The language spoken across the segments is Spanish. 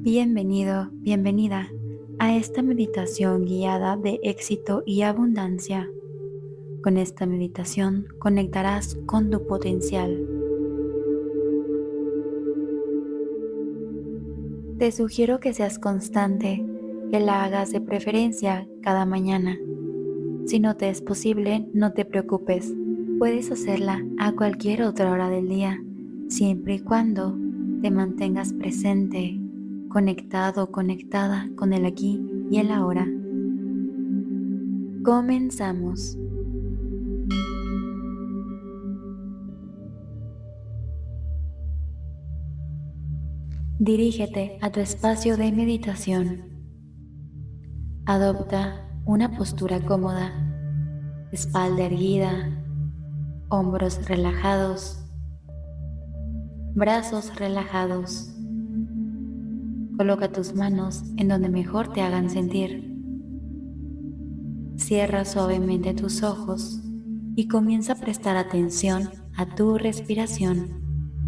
Bienvenido, bienvenida a esta meditación guiada de éxito y abundancia. Con esta meditación conectarás con tu potencial. Te sugiero que seas constante, que la hagas de preferencia cada mañana. Si no te es posible, no te preocupes. Puedes hacerla a cualquier otra hora del día, siempre y cuando te mantengas presente, conectado o conectada con el aquí y el ahora. Comenzamos. Dirígete a tu espacio de meditación. Adopta una postura cómoda, espalda erguida, hombros relajados, brazos relajados. Coloca tus manos en donde mejor te hagan sentir. Cierra suavemente tus ojos y comienza a prestar atención a tu respiración.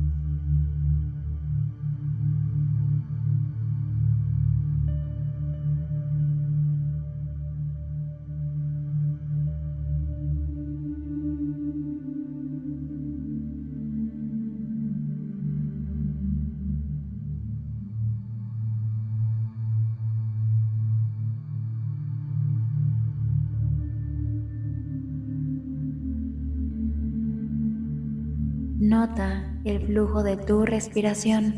Nota el flujo de tu respiración.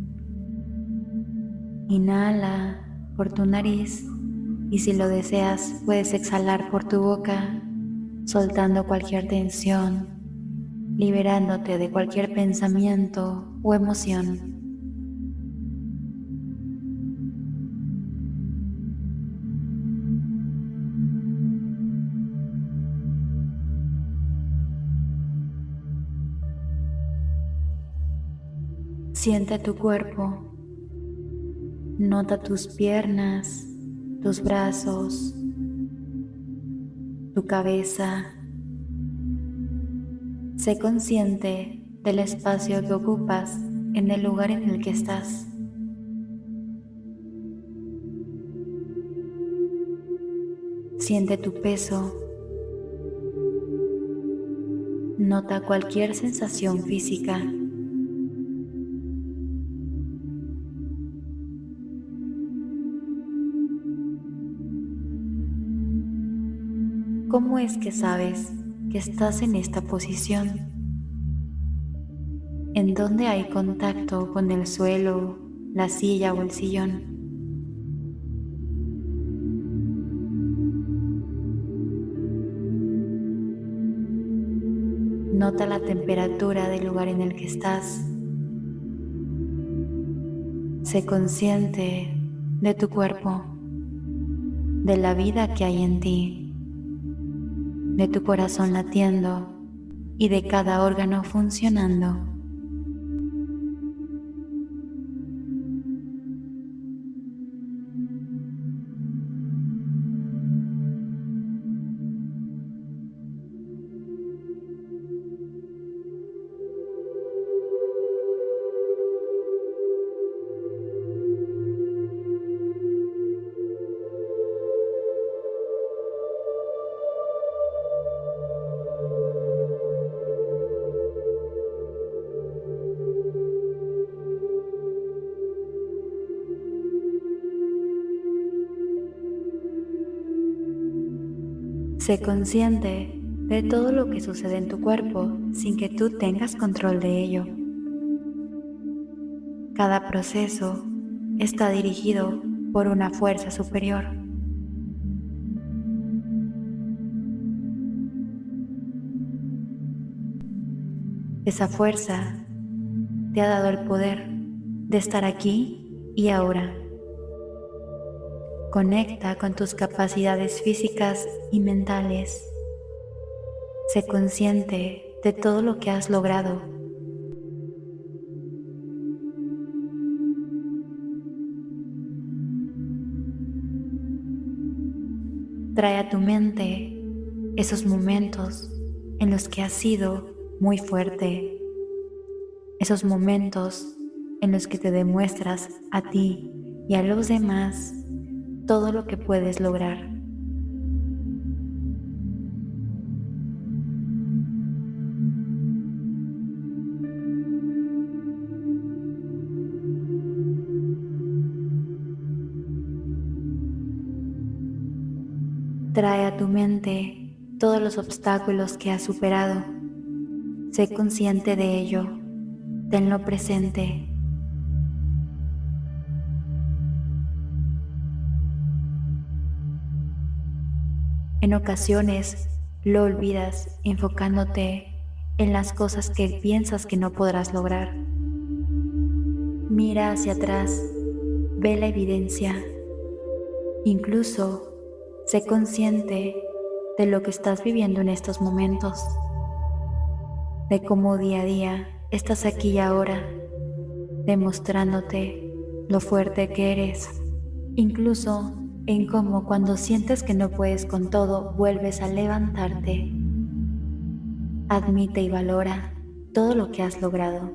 Inhala por tu nariz y si lo deseas puedes exhalar por tu boca, soltando cualquier tensión, liberándote de cualquier pensamiento o emoción. Siente tu cuerpo. Nota tus piernas, tus brazos, tu cabeza. Sé consciente del espacio que ocupas en el lugar en el que estás. Siente tu peso. Nota cualquier sensación física. ¿Cómo es que sabes que estás en esta posición? ¿En dónde hay contacto con el suelo, la silla o el sillón? Nota la temperatura del lugar en el que estás. Sé consciente de tu cuerpo, de la vida que hay en ti, de tu corazón latiendo y de cada órgano funcionando. Sé consciente de todo lo que sucede en tu cuerpo sin que tú tengas control de ello. Cada proceso está dirigido por una fuerza superior. Esa fuerza te ha dado el poder de estar aquí y ahora. Conecta con tus capacidades físicas y mentales. Sé consciente de todo lo que has logrado. Trae a tu mente esos momentos en los que has sido muy fuerte, esos momentos en los que te demuestras a ti y a los demás todo lo que puedes lograr. Trae a tu mente todos los obstáculos que has superado. Sé consciente de ello. Tenlo presente. En ocasiones lo olvidas enfocándote en las cosas que piensas que no podrás lograr. Mira hacia atrás, ve la evidencia. Incluso sé consciente de lo que estás viviendo en estos momentos, de cómo día a día estás aquí y ahora, demostrándote lo fuerte que eres, incluso en cómo cuando sientes que no puedes con todo, vuelves a levantarte. Admite y valora todo lo que has logrado.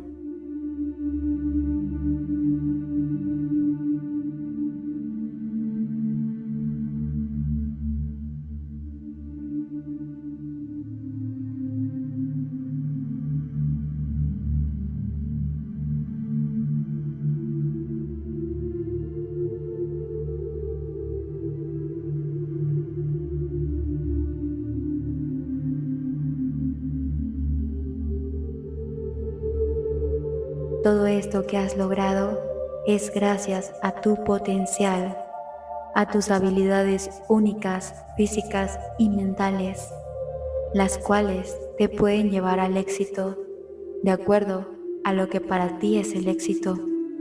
Todo esto que has logrado es gracias a tu potencial, a tus habilidades únicas, físicas y mentales, las cuales te pueden llevar al éxito de acuerdo a lo que para ti es el éxito.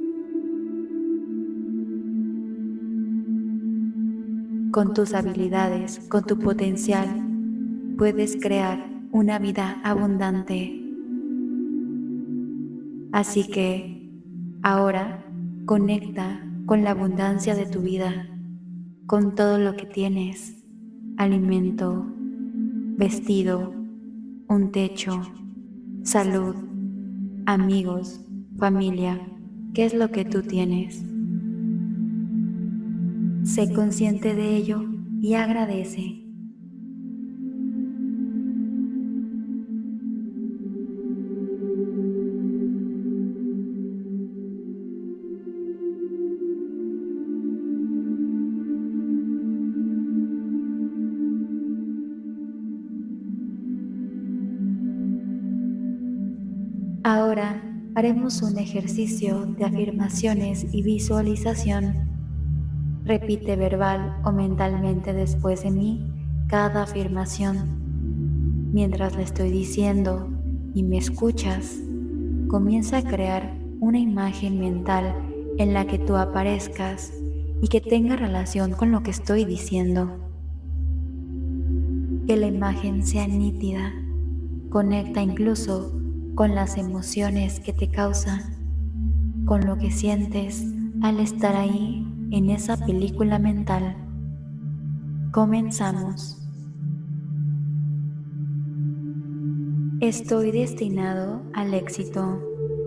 Con tus habilidades, con tu potencial, puedes crear una vida abundante. Así que ahora conecta con la abundancia de tu vida, con todo lo que tienes: alimento, vestido, un techo, salud, amigos, familia. ¿Qué es lo que tú tienes? Sé consciente de ello y agradece. Ahora haremos un ejercicio de afirmaciones y visualización. Repite verbal o mentalmente después de mí cada afirmación. Mientras la estoy diciendo y me escuchas, comienza a crear una imagen mental en la que tú aparezcas y que tenga relación con lo que estoy diciendo. Que la imagen sea nítida, conecta incluso con las emociones que te causa, con lo que sientes al estar ahí en esa película mental. Comenzamos. Estoy destinado al éxito.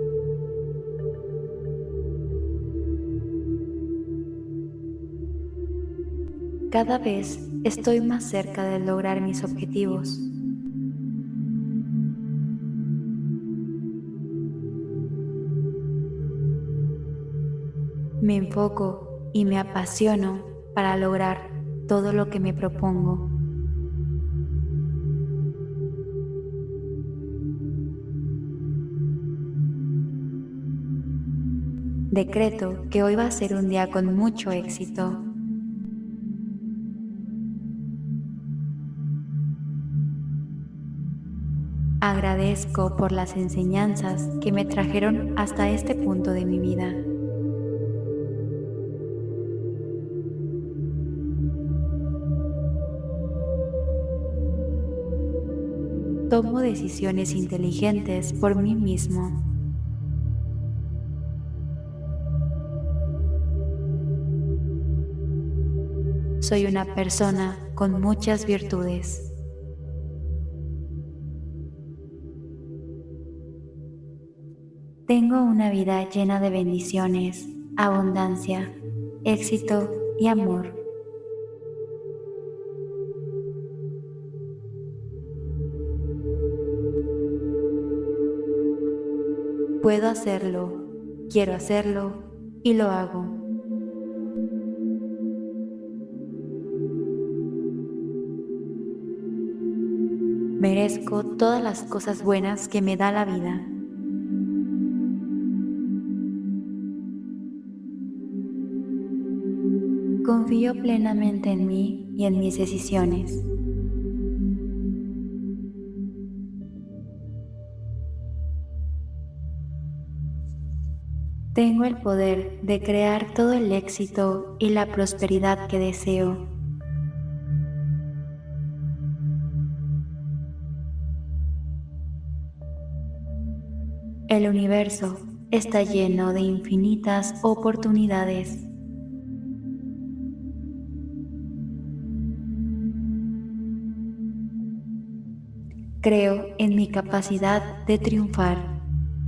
Cada vez estoy más cerca de lograr mis objetivos. Me enfoco y me apasiono para lograr todo lo que me propongo. Decreto que hoy va a ser un día con mucho éxito. Agradezco por las enseñanzas que me trajeron hasta este punto de mi vida. Tomo decisiones inteligentes por mí mismo. Soy una persona con muchas virtudes. Tengo una vida llena de bendiciones, abundancia, éxito y amor. Puedo hacerlo, quiero hacerlo y lo hago. Merezco todas las cosas buenas que me da la vida. Confío plenamente en mí y en mis decisiones. Tengo el poder de crear todo el éxito y la prosperidad que deseo. El universo está lleno de infinitas oportunidades. Creo en mi capacidad de triunfar.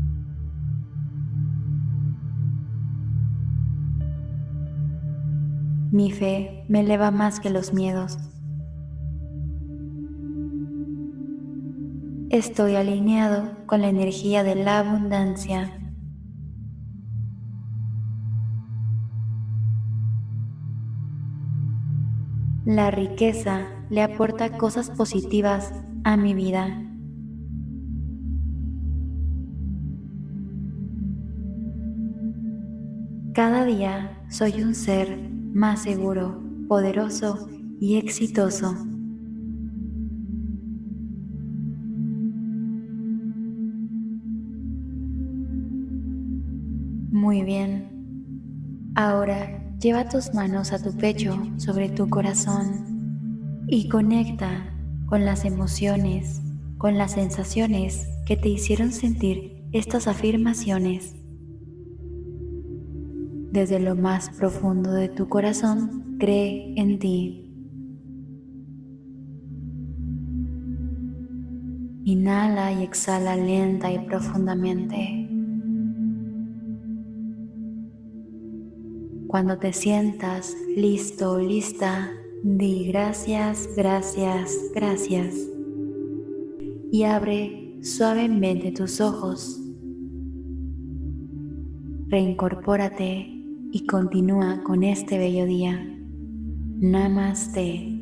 Mi fe me eleva más que los miedos. Estoy alineado con la energía de la abundancia. La riqueza le aporta cosas positivas a mi vida. Cada día soy un ser más seguro, poderoso y exitoso. Muy bien. Ahora lleva tus manos a tu pecho sobre tu corazón y conecta con las emociones, con las sensaciones que te hicieron sentir estas afirmaciones. Desde lo más profundo de tu corazón, cree en ti. Inhala y exhala lenta y profundamente. Cuando te sientas listo o lista, di gracias, gracias, gracias. Y abre suavemente tus ojos. Reincorpórate y continúa con este bello día. Namaste.